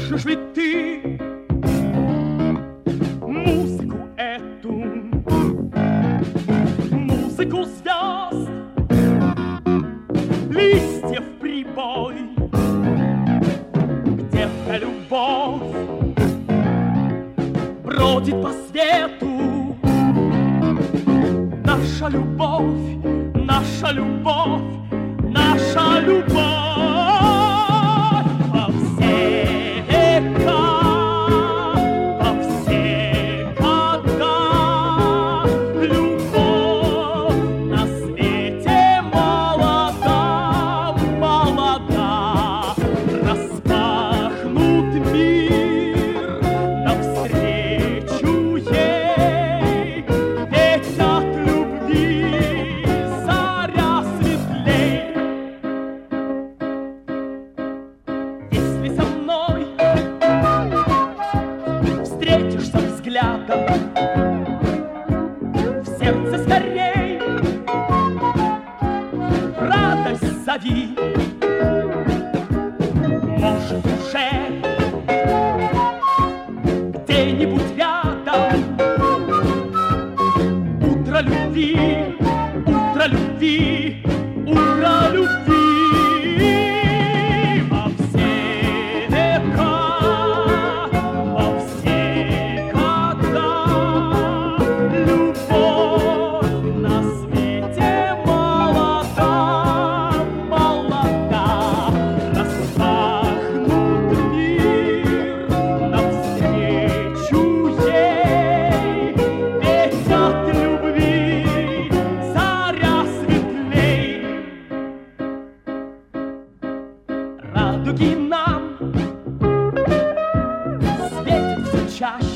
слышишь ведь ты музыку эту, музыку звезд, листьев прибой, где-то любовь бродит по свету. Наша любовь, наша любовь, наша любовь. В сердце скорей радость зови. Может, уже где-нибудь рядом утро любви, утро любви, утро любви. Радуги нам светят все чаще.